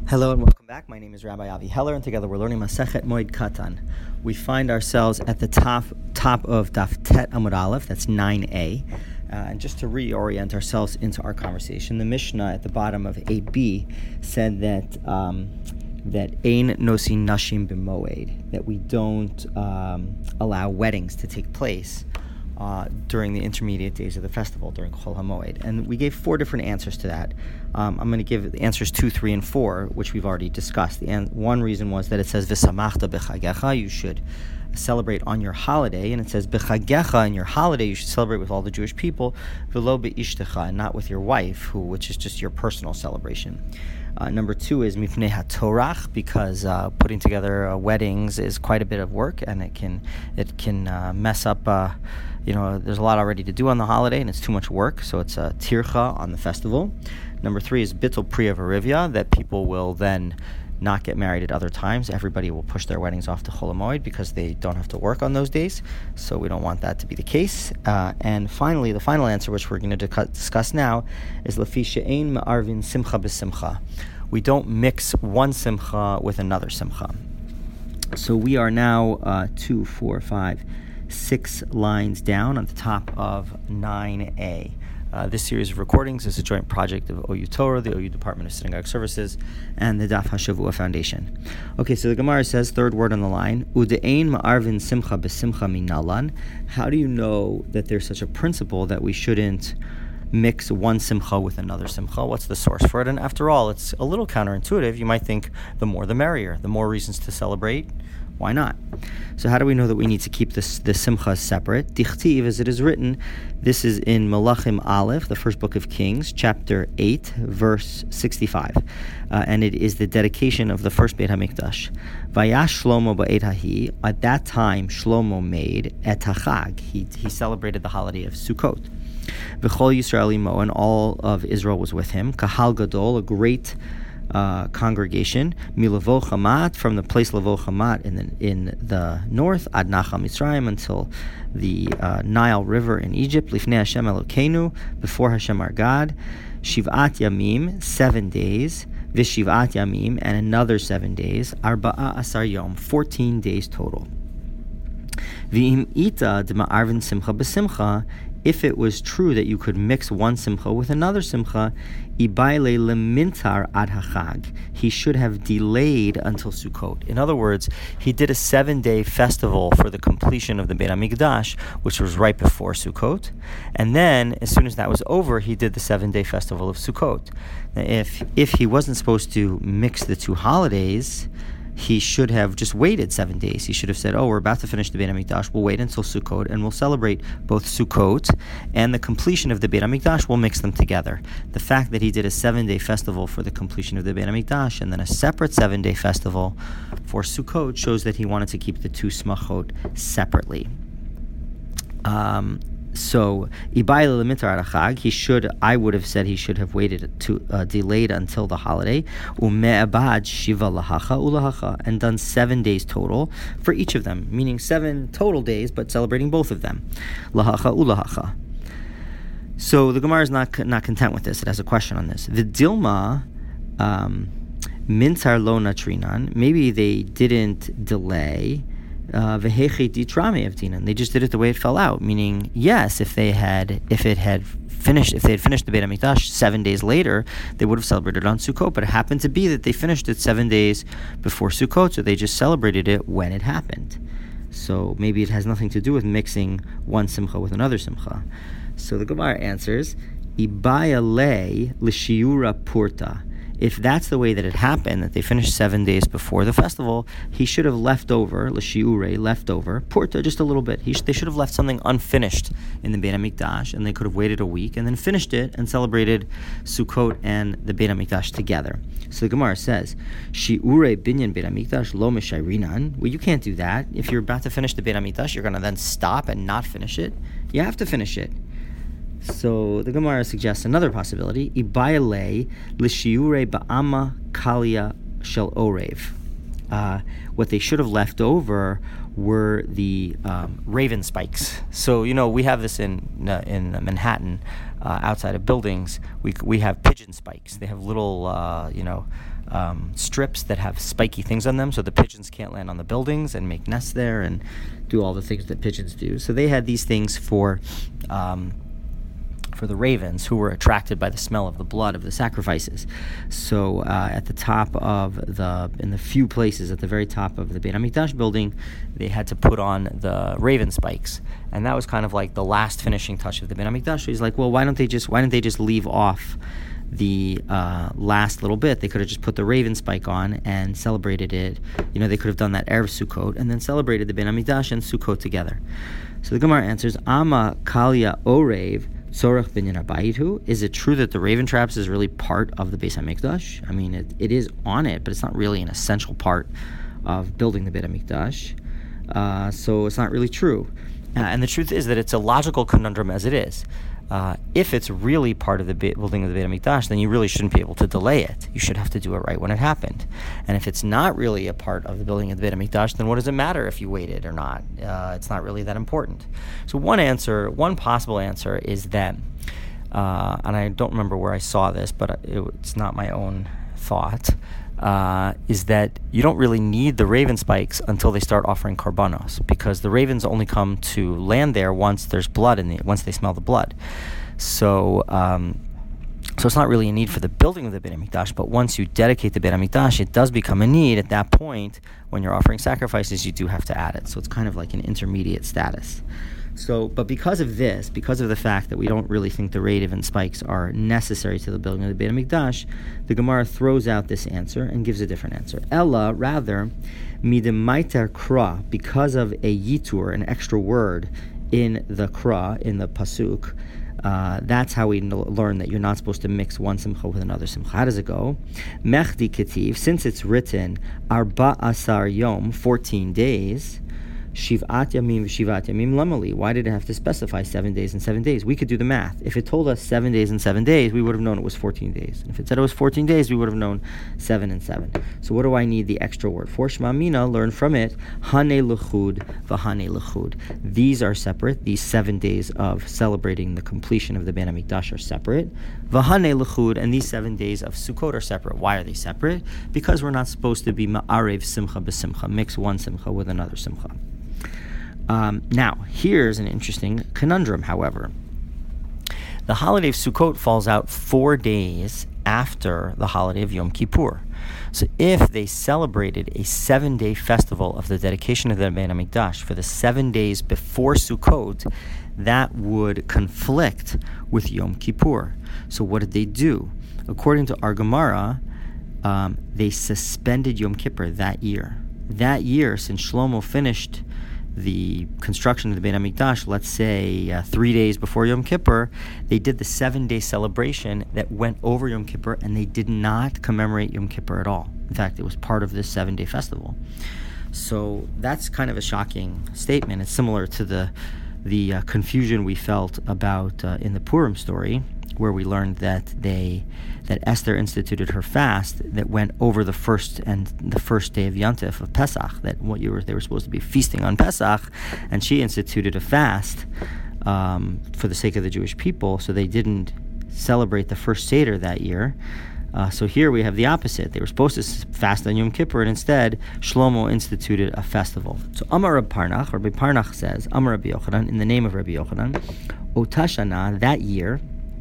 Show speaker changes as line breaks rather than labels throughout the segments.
Hello and welcome back. My name is Rabbi Avi Heller, and together we're learning Masechet Moed Katan. We find ourselves at the top of Daf Tet Amud Aleph, that's 9a. And just to reorient ourselves into our conversation, the Mishnah at the bottom of 8b said that Ein Nosi Nashim B'Moed, that we don't allow weddings to take place during the intermediate days of the festival, during Chol HaMoed. And we gave 4 different answers to that. I'm going to give the answers 2, 3, and 4, which we've already discussed. One reason was that it says, V'samachta b'chagecha, you should celebrate on your holiday, and it says, b'chagecha, in your holiday, you should celebrate with all the Jewish people, v'lo be'ishtecha, and not with your wife, which is just your personal celebration. Number 2 is mipnei hatorach, because putting together weddings is quite a bit of work, and it can mess up. There's a lot already to do on the holiday, and it's too much work, so it's a tircha on the festival. Number 3 is bittul priya v'rivya, that people will then not get married at other times. Everybody will push their weddings off to Chol HaMoed because they don't have to work on those days, so we don't want that to be the case. And finally, the final answer, which we're going to discuss now, is Lefi she'ein ma'arvin simcha b'simcha. We don't mix one simcha with another simcha. So we are now 2, 4, 5, 6 lines down on the top of 9a. This series of recordings is a joint project of OU Torah, the OU Department of Synagogue Services, and the Daf HaShavua Foundation. Okay, so the Gemara says, third word on the line, Ude'ein ma'arvin simcha b'simcha minalan. How do you know that there's such a principle that we shouldn't mix one simcha with another simcha? What's the source for it? And after all, it's a little counterintuitive. You might think the more the merrier, the more reasons to celebrate. Why not? So how do we know that we need to keep the simcha separate? Dichtiv, as it is written, this is in Malachim Aleph, the first book of Kings, chapter 8, verse 65. And it is the dedication of the first Beit HaMikdash. Vayash Shlomo ba'et hahi, at that time Shlomo made et hachag. He celebrated the holiday of Sukkot. V'chol Yisrael imo, and all of Israel was with him. Kahal Gadol, a great congregation, Milavo Chamat, from the place Lavo Chamat in the north, Ad Nachal Mitzrayim, until the Nile River in Egypt, Lifnei Hashem Elokeinu, before Hashem our God, Shiv'at Yamim, 7 days, V'Shiv'at Yamim, and another 7 days, Arba'a Asar Yom, 14 days total. V'im ita d'ma'arvin simcha b'simcha, if it was true that you could mix one simcha with another simcha, ibayle lemintar ad hachag, he should have delayed until Sukkot. In other words, he did a 7-day festival for the completion of the Beit HaMikdash, which was right before Sukkot, and then as soon as that was over, he did the 7-day festival of Sukkot. Now, if he wasn't supposed to mix the two holidays, he should have just waited 7 days. He should have said, we're about to finish the Beit HaMikdash, we'll wait until Sukkot, and we'll celebrate both Sukkot and the completion of the Beit HaMikdash, we'll mix them together. The fact that he did a 7-day festival for the completion of the Beit HaMikdash and then a separate 7-day festival for Sukkot shows that he wanted to keep the two smachot separately. So, I would have said he should have waited to delayed until the holiday, and done 7 days total for each of them, meaning 7 total days, but celebrating both of them. So the Gemara is not content with this. It has a question on this. V'dilma mintar lo natrinan. Maybe they didn't delay. They just did it the way it fell out. Meaning, yes, if they had finished the Beit HaMikdash 7 days later, they would have celebrated on Sukkot. But it happened to be that they finished it 7 days before Sukkot, so they just celebrated it when it happened. So maybe it has nothing to do with mixing one simcha with another simcha. So the Gemara answers, Ibaya le l'shiura purta. If that's the way that it happened, that they finished 7 days before the festival, he should have left over, l'shiure, left over, porta, just a little bit. They should have left something unfinished in the Beit HaMikdash, and they could have waited a week and then finished it and celebrated Sukkot and the Beit HaMikdash together. So the Gemara says, shiure binyan Beit HaMikdash lo meshairinan. Well, you can't do that. If you're about to finish the Beit HaMikdash, you're going to then stop and not finish it. You have to finish it. So the Gemara suggests another possibility: Ibayale l'shiure ba'ama kalia shel orev. What they should have left over were the raven spikes. So we have this in Manhattan, outside of buildings. We have pigeon spikes. They have little strips that have spiky things on them, so the pigeons can't land on the buildings and make nests there and do all the things that pigeons do. So they had these things for the ravens, who were attracted by the smell of the blood of the sacrifices. So at the top of in the few places at the very top of the Beit HaMikdash building, they had to put on the raven spikes, and that was kind of like the last finishing touch of the Beit HaMikdash. So he's like, well, why didn't they just leave off the last little bit? They could have just put the raven spike on and celebrated it. They could have done that Erev Sukkot and then celebrated the Beit HaMikdash and Sukkot together. So the Gemara answers, Ama Kalya Orev Tzorach Binyan Habayit. Is it true that the raven traps is really part of the Beis HaMikdash? I mean, it is on it, but it's not really an essential part of building the Beit HaMikdash. So it's not really true. And the truth is that it's a logical conundrum as it is. If it's really part of the building of the Beit HaMikdash, then you really shouldn't be able to delay it. You should have to do it right when it happened. And if it's not really a part of the building of the Beit HaMikdash, then what does it matter if you waited or not? It's not really that important. So one possible answer is that, and I don't remember where I saw this, but it's not my own thought, is that you don't really need the raven spikes until they start offering karbanos, because the ravens only come to land there once there's blood once they smell the blood. So it's not really a need for the building of the Beit HaMikdash, but once you dedicate the Beit HaMikdash, it does become a need. At that point, when you're offering sacrifices, you do have to add it. So it's kind of like an intermediate status. But because of the fact that we don't really think the raven spikes are necessary to the building of the Beit HaMikdash, the Gemara throws out this answer and gives a different answer. Ella, rather, midemaiter kra, because of a yitur, an extra word in the kra, in the pasuk, that's how we learn that you're not supposed to mix one simcha with another simcha. How does it go? Mechdi ketiv, since it's written, arba asar yom, 14 days, Shivat Yamim v'Shivat Yamim Lamali. Why did it have to specify 7 days and 7 days? We could do the math. If it told us 7 days and 7 days, we would have known it was 14 days. And if it said it was 14 days, we would have known 7 and 7. So what do I need the extra word for? Shema Mina, learn from it, Hane L'chud v'Hane L'chud. These are separate. These 7 days of celebrating the completion of the Beit HaMikdash are separate. V'Hane L'chud, and these 7 days of Sukkot are separate. Why are they separate? Because we're not supposed to be Ma'arev Simcha b'Simcha, mix one Simcha with another Simcha. Now, here's an interesting conundrum, however. The holiday of Sukkot falls out 4 days after the holiday of Yom Kippur. So if they celebrated a 7-day festival of the dedication of the Beit HaMikdash for the 7 days before Sukkot, that would conflict with Yom Kippur. So what did they do? According to our Gemara, they suspended Yom Kippur that year. That year, since Shlomo finished the construction of the Beit HaMikdash, let's say 3 days before Yom Kippur, they did the 7-day celebration that went over Yom Kippur, and they did not commemorate Yom Kippur at all. In fact, it was part of this 7-day festival. So that's kind of a shocking statement. It's similar to the confusion we felt about in the Purim story, where we learned that Esther instituted her fast that went over the first day of Yontif of Pesach. They were supposed to be feasting on Pesach, and she instituted a fast for the sake of the Jewish people, so they didn't celebrate the first Seder that year. So here we have the opposite. They were supposed to fast on Yom Kippur, and instead Shlomo instituted a festival. So Amar Rabbi Parnach says, Amar Rabbi Yochanan, in the name of Rabbi Yochanan, Otashana, that year,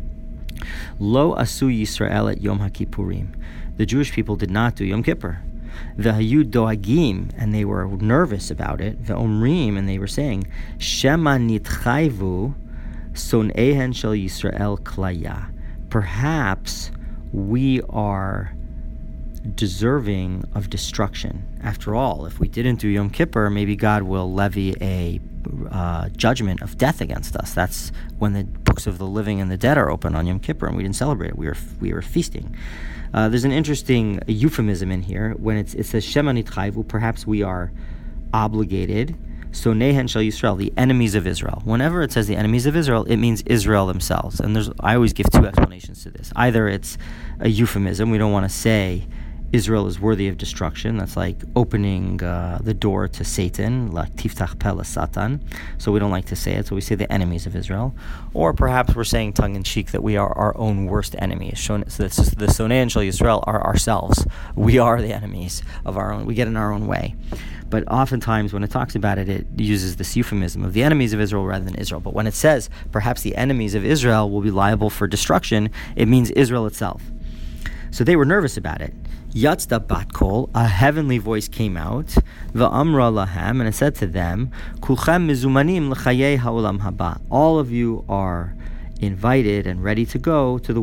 Lo asu Yisrael at Yom HaKippurim. The Jewish people did not do Yom Kippur. V'hayu doagim, and they were nervous about it. V'omrim, and they were saying, Shema nitchayvu son'ehen shel Yisrael klaya. Perhaps we are deserving of destruction. After all, if we didn't do Yom Kippur, maybe God will levy a judgment of death against us. That's when the books of the living and the dead are open on Yom Kippur, and we didn't celebrate it. We were feasting. There's an interesting euphemism in here when it says Shema nitchayvu. Perhaps we are obligated. So Nehen Shel Yisrael, the enemies of Israel. Whenever it says the enemies of Israel, it means Israel themselves. And I always give two explanations to this. Either it's a euphemism, we don't want to say Israel is worthy of destruction. That's like opening the door to Satan, like tiftach peh Satan. So we don't like to say it, so we say the enemies of Israel. Or perhaps we're saying tongue-in-cheek that we are our own worst enemies. So the Sonei and Shel Yisrael are ourselves. We are the enemies of our own. We get in our own way. But oftentimes when it talks about it, it uses this euphemism of the enemies of Israel rather than Israel. But when it says perhaps the enemies of Israel will be liable for destruction, it means Israel itself. So they were nervous about it. Yatzda bat kol, a heavenly voice came out, va'amra lahem, and it said to them, kulchem mizumanim l'chayei ha'olam haba. All of you are invited and ready to go to the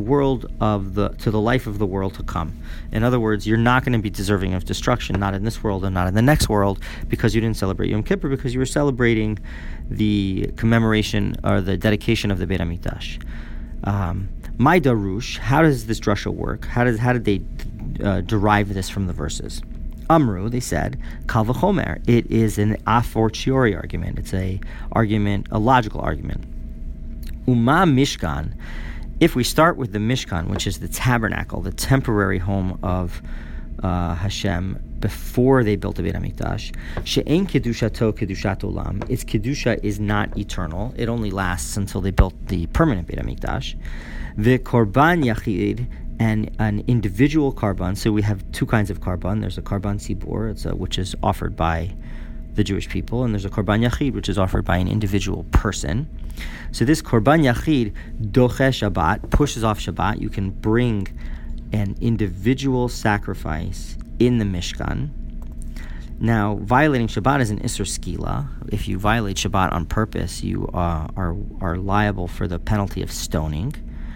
life of the world to come. In other words, you're not going to be deserving of destruction, not in this world and not in the next world, because you didn't celebrate Yom Kippur, because you were celebrating the commemoration or the dedication of the Beit HaMikdash. My darush, how does this drasha work? How did they derive this from the verses? Amru, they said, kal v'chomer. It is an a fortiori argument. It's a logical argument. Uma Mishkan. If we start with the Mishkan, which is the tabernacle, the temporary home of Hashem before they built the Beit HaMikdash, she'ein kedushato kedushat olam. Its kedusha is not eternal. It only lasts until they built the permanent Beit HaMikdash. The korban yachid, and an individual korban. So we have two kinds of korban. There's a korban tzibur, which is offered by the Jewish people, and there's a korban yachid, which is offered by an individual person. So this korban yachid, doche Shabbat, pushes off Shabbat. You can bring an individual sacrifice in the Mishkan. Now, violating Shabbat is an Isser Skila. If you violate Shabbat on purpose, you are liable for the penalty of stoning.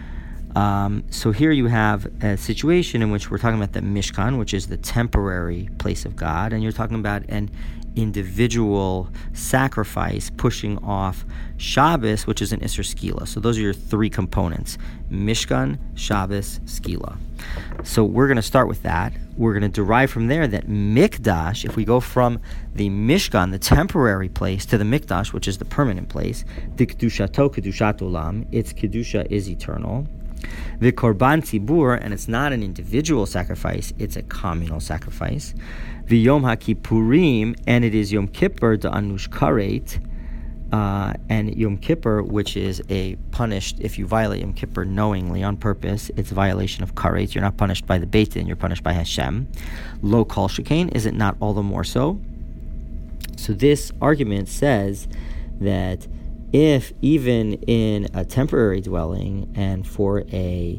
So here you have a situation in which we're talking about the Mishkan, which is the temporary place of God, and you're talking about an individual sacrifice pushing off Shabbos, which is an Isser Skila. So those are your three components: Mishkan, Shabbos, Skila. So we're going to start with that. We're going to derive from there that Mikdash, if we go from the Mishkan, the temporary place, to the Mikdash, which is the permanent place, the Kedushato Kedushat Olam, its Kedusha is eternal. The Korban Tzibur, and it's not an individual sacrifice, it's a communal sacrifice. The Yom HaKippurim, and it is Yom Kippur, the Anush Karet, and Yom Kippur, which is a punished, if you violate Yom Kippur knowingly, on purpose, it's a violation of Karet. You're not punished by the Beit Din, you're punished by Hashem. Lo Kol Shekain, is it not all the more so? So this argument says that if even in a temporary dwelling and for a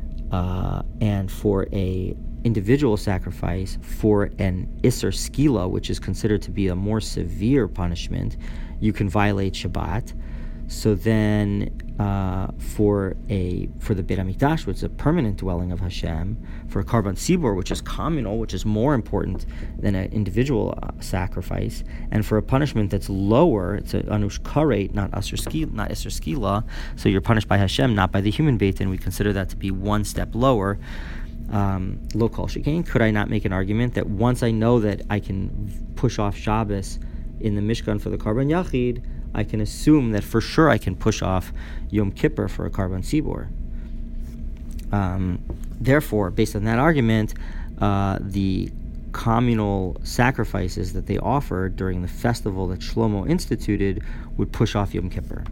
individual sacrifice, for an Isser Skila, which is considered to be a more severe punishment, you can violate Shabbat. So then for the Beit HaMikdash, which is a permanent dwelling of Hashem, for a Korban Tzibur, which is communal, which is more important than an individual sacrifice, and for a punishment that's lower, it's an Anush Karet, not Isser Skila, so you're punished by Hashem, not by the human Beit Din, and we consider that to be one step lower. Lo Kol Shekain, could I not make an argument that once I know that I can push off Shabbos in the Mishkan for the Korban Yachid, I can assume that for sure I can push off Yom Kippur for a Korban Tzibur. Therefore, based on that argument, the communal sacrifices that they offered during the festival that Shlomo instituted would push off Yom Kippur.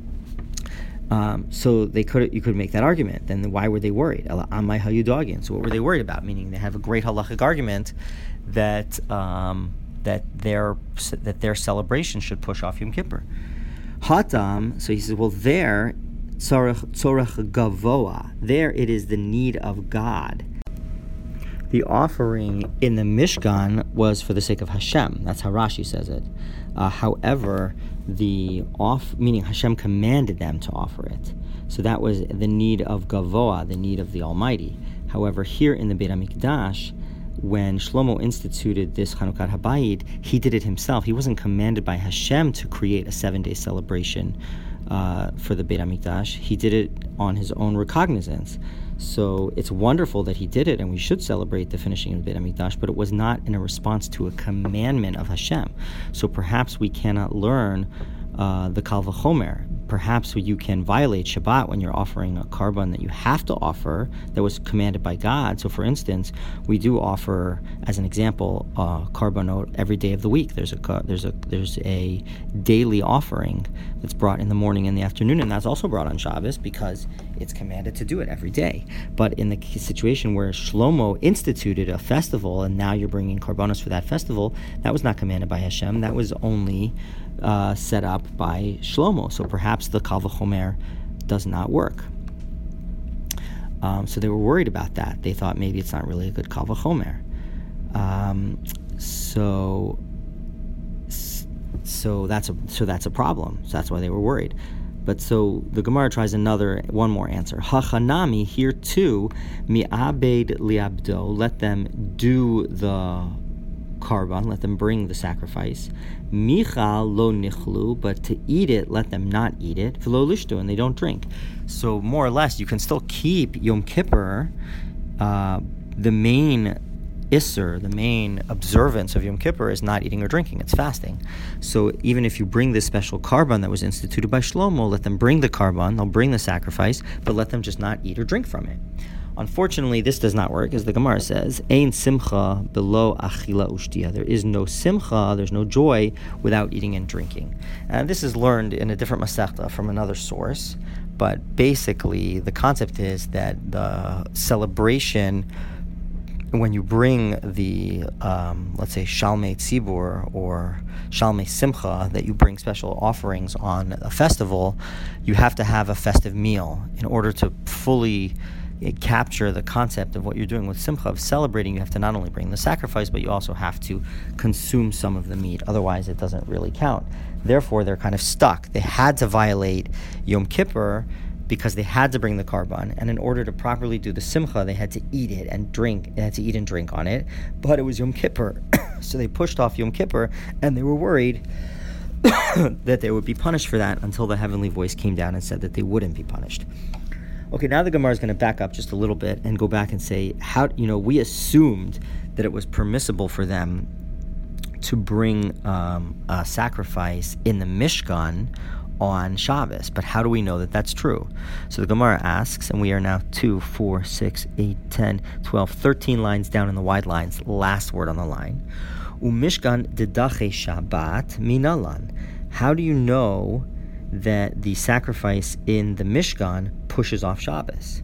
So you could make that argument. Then why were they worried? Amai hayudagin. So what were they worried about? Meaning they have a great halachic argument that their celebration should push off Yom Kippur. Hatam. So he says, well, there tzorech gavoa. There it is the need of God. The offering in the Mishkan was for the sake of Hashem. That's how Rashi says it. However, meaning Hashem commanded them to offer it. So that was the need of Gavoa, the need of the Almighty. However, here in the Beit HaMikdash, when Shlomo instituted this Chanukah Habayit, he did it himself. He wasn't commanded by Hashem to create a 7-day celebration for the Beit HaMikdash. He did it on his own recognizance. So it's wonderful that he did it, and we should celebrate the finishing of the Beit HaMikdash, but it was not in a response to a commandment of Hashem. So perhaps we cannot learn the Kal V'chomer perhaps you can violate Shabbat when you're offering a korban that you have to offer that was commanded by God. So, for instance, we do offer, as an example, korbanot every day of the week. There's a daily offering that's brought in the morning and the afternoon, and that's also brought on Shabbos because it's commanded to do it every day. But in the situation where Shlomo instituted a festival, and now you're bringing korbanos for that festival, that was not commanded by Hashem. That was only set up by Shlomo. So perhaps the Kal V'chomer does not work. So they were worried about that. They thought maybe it's not really a good Kal V'chomer. So that's a problem. So that's why they were worried. But so the Gemara tries one more answer. Hachanami, here too, mi'abed liabdo, let them do the korban, let them bring the sacrifice. Michal lo nichlu, but to eat it, let them not eat it. V'lo lishtu, and they don't drink. So more or less, you can still keep Yom Kippur, the main Isser, the main observance of Yom Kippur is not eating or drinking, it's fasting. So even if you bring this special korban that was instituted by Shlomo, let them bring the korban, they'll bring the sacrifice, but let them just not eat or drink from it. Unfortunately, this does not work, as the Gemara says, Ein simcha below achila ushtia. There is no simcha, there's no joy without eating and drinking. And this is learned in a different masechta from another source, but basically the concept is that the celebration, when you bring the, let's say, Shalmei Tzibur or Shalmei Simcha, that you bring special offerings on a festival, you have to have a festive meal in order to fully capture the concept of what you're doing with Simcha, of celebrating. You have to not only bring the sacrifice, but you also have to consume some of the meat. Otherwise, it doesn't really count. Therefore, they're kind of stuck. They had to violate Yom Kippur because they had to bring the korban, and in order to properly do the simcha, they had to eat it and drink. They had to eat and drink on it, but it was Yom Kippur, so they pushed off Yom Kippur, and they were worried that they would be punished for that until the heavenly voice came down and said that they wouldn't be punished. Okay, now the Gemara is going to back up just a little bit and go back and say, we assumed that it was permissible for them to bring a sacrifice in the Mishkan on Shabbos, but how do we know that that's true? So the Gemara asks, and we are now 2, 4, 6, 8, 10, 12, 13 lines down in the wide lines, last word on the line. Umishkan didache Shabbat minalan. How do you know that the sacrifice in the Mishkan pushes off Shabbos?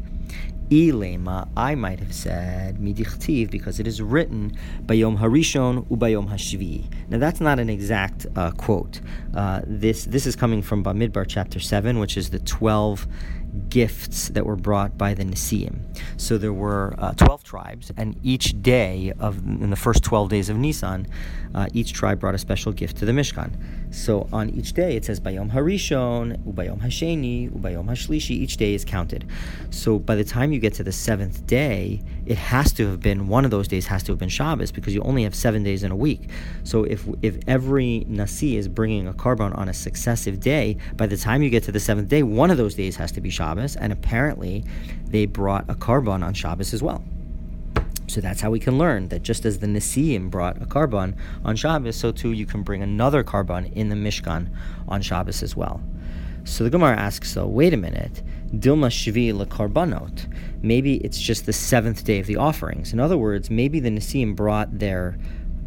Ilema, I might have said midichtiv, because it is written bayom harishon ubayom hashvi. Now that's not an exact quote. This is coming from Bamidbar chapter 7, which is the 12 gifts that were brought by the Nesiim. So there were 12 tribes, and each day in the first 12 days of Nisan, each tribe brought a special gift to the Mishkan. So on each day it says Bayom Harishon, Ubayom Hasheni, Ubayom Hashlishi. Each day is counted. So by the time you get to the 7th day, it has to have been, one of those days has to have been Shabbos, because you only have 7 days in a week. So if every Nasi is bringing a korban on a successive day, by the time you get to the 7th day, one of those days has to be Shabbos, and apparently they brought a korban on Shabbos as well. So that's how we can learn that just as the Nesiim brought a korban on Shabbos, so too you can bring another korban in the Mishkan on Shabbos as well. So the Gemara asks, so wait a minute, Dilma Shvi lekorbanot. Maybe it's just the 7th day of the offerings. In other words, maybe the Nesiim brought their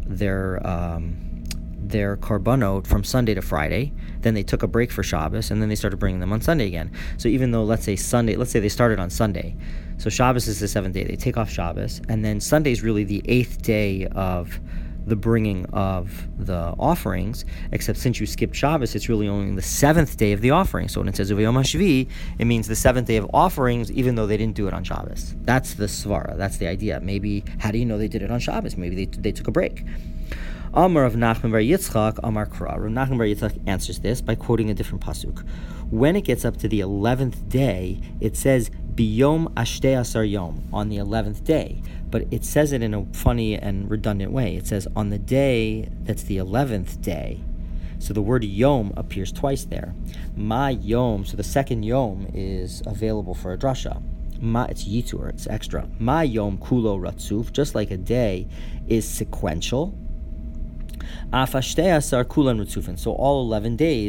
korbanot from Sunday to Friday, then they took a break for Shabbos, and then they started bringing them on Sunday again. So even though, let's say they started on Sunday, so Shabbos is the 7th day, they take off Shabbos, and then Sunday is really the 8th day of the bringing of the offerings, except since you skipped Shabbos, it's really only the 7th day of the offering. So when it says Uvayom HaShvi, it means the 7th day of offerings, even though they didn't do it on Shabbos. That's the svara, that's the idea. Maybe, how do you know they did it on Shabbos? Maybe they took a break. Amar of Nachman bar Yitzchak, Amar Kra. Rav Nachman bar Yitzchak answers this by quoting a different pasuk. When it gets up to the 11th day, it says Biyom Ashtei Asar Yom, on the 11th day. But it says it in a funny and redundant way. It says on the day that's the 11th day. So the word Yom appears twice there. Ma Yom, so the second Yom is available for a drasha. It's yitur, it's extra. Ma Yom Kulo Ratzuf, just like a day is sequential. Afashtei Asar Kulan Rutzufin. So all 11 days,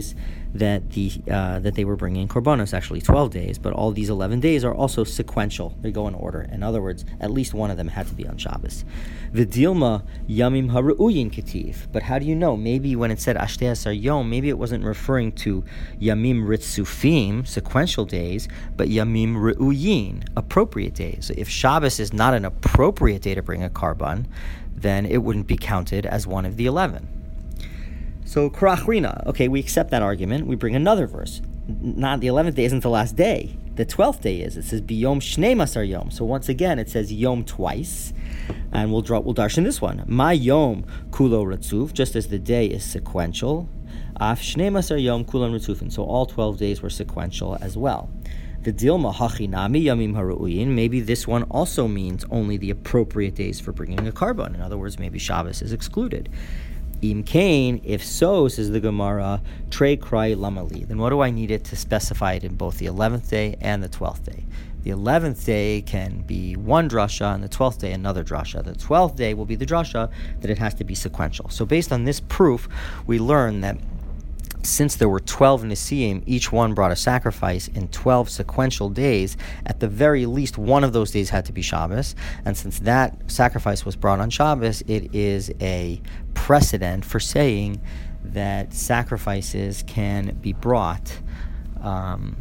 that they were bringing korbanos, actually 12 days, but all these 11 days are also sequential. They go in order. In other words, at least one of them had to be on Shabbos. V'dilma yamim haru'uyin ketiv. But how do you know? Maybe when it said ashtei asar yom, maybe it wasn't referring to yamim ritzufim, sequential days, but yamim re'uyin, appropriate days. So if Shabbos is not an appropriate day to bring a karban, then it wouldn't be counted as one of the 11. So Karachrina, okay, we accept that argument. We bring another verse. Not the 11th day isn't the last day. The 12th day is. It says biyom shnei masar yom. So once again, it says yom twice, and we'll darshan this one. Ma yom kulo ratzuv, just as the day is sequential. Af shnei masar yom kulan ratzufin. So all 12 days were sequential as well. The dilma hachinami yamim haru'uyin. Maybe this one also means only the appropriate days for bringing a karban. In other words, maybe Shabbos is excluded. Im kain, if so, says the Gemara, trei krai lamali. Then what do I need it to specify it in both the 11th day and the 12th day? The 11th day can be one drasha, and the 12th day another drasha. The 12th day will be the drasha that it has to be sequential. So based on this proof, we learn that since there were 12 Nisiim, each one brought a sacrifice in 12 sequential days, at the very least one of those days had to be Shabbos, and since that sacrifice was brought on Shabbos, it is a precedent for saying that sacrifices can be brought on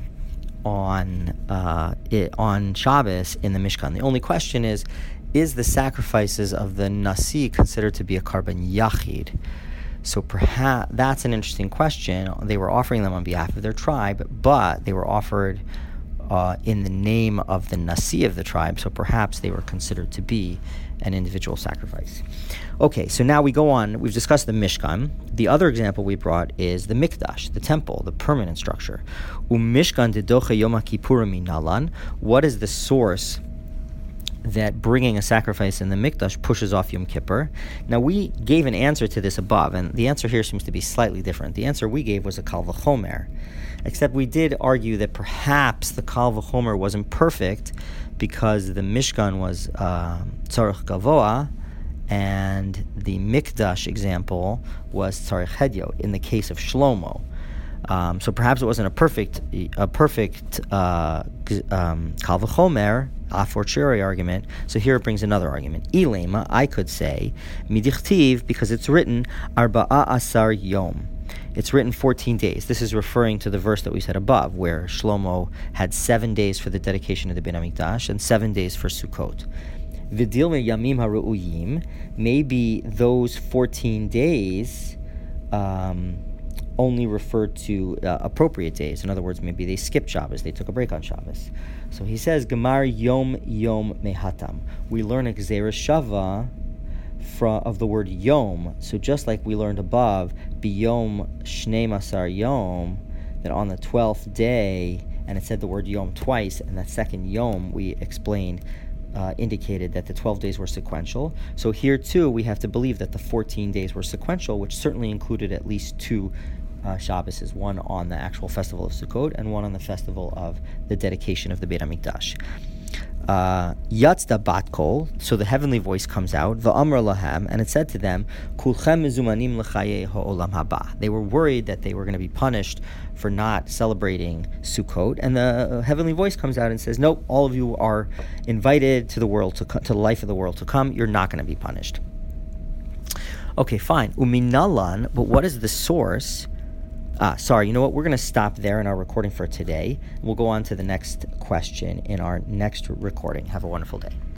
Shabbos in the Mishkan. The only question is the sacrifices of the Nasi considered to be a karban yachid? So perhaps that's an interesting question. They were offering them on behalf of their tribe, but they were offered in the name of the Nasi of the tribe, so perhaps they were considered to be an individual sacrifice. Okay, so now we go on. We've discussed the Mishkan. The other example we brought is the Mikdash, the temple, the permanent structure. Mishkan dedocha Yom HaKippurim minalan. What is the source that bringing a sacrifice in the Mikdash pushes off Yom Kippur? Now, we gave an answer to this above, and the answer here seems to be slightly different. The answer we gave was a Kal V'chomer, except we did argue that perhaps the Kal V'chomer wasn't perfect because the Mishkan was Tzarech Gavoa, and the Mikdash example was Tzarech Hedyot in the case of Shlomo. So perhaps it wasn't a perfect Kal V'chomer, a fortiori argument. So here it brings another argument. Ilema, I could say, midichtiv, because it's written Arba'a Asar Yom. It's written 14 days. This is referring to the verse that we said above, where Shlomo had 7 days for the dedication of the Beit HaMikdash and 7 days for Sukkot. V'dil yamim haru'uyim, maybe those 14 days only referred to appropriate days. In other words, maybe they skipped Shabbos, they took a break on Shabbos. So he says, Gemar Yom Mehatam. We learn a Gzeira Shava of the word Yom. So just like we learned above, Biyom Shnei Masar Yom, that on the 12th day, and it said the word Yom twice, and that second Yom we explained indicated that the 12 days were sequential. So here too, we have to believe that the 14 days were sequential, which certainly included at least 2 Shabbos, one on the actual festival of Sukkot and one on the festival of the dedication of the Beit HaMikdash. Yatzda bat kol, so the heavenly voice comes out, va'amra lahem, and it said to them, kulchem mezumanim l'chaye ha'olam haba. They were worried that they were going to be punished for not celebrating Sukkot, and the heavenly voice comes out and says, nope, all of you are invited to the world, to the life of the world to come. You're not going to be punished. Okay, fine. Uminalan, but what is the source? You know what? We're going to stop there in our recording for today. We'll go on to the next question in our next recording. Have a wonderful day.